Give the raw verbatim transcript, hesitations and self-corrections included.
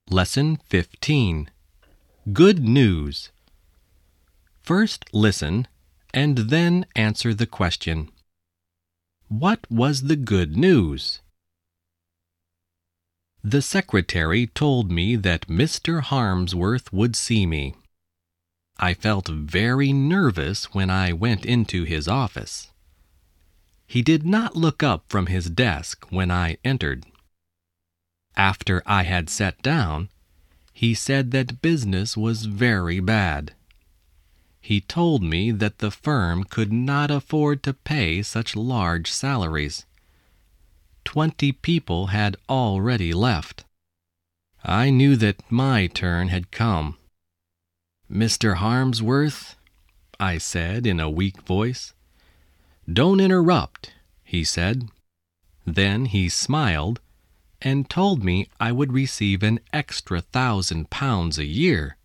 Lesson fifteen. Good news. First listen, and then answer the question. What was the good news? The secretary told me that Mister Harmsworth would see me. I felt very nervous when I went into his office. He did not look up from his desk when I entered. After I had sat down, he said that business was very bad. He told me that the firm could not afford to pay such large salaries. Twenty people had already left. I knew that my turn had come. "Mister Harmsworth," I said in a weak voice. "Don't interrupt," he said. Then he smiled and told me I would receive an extra thousand pounds a year.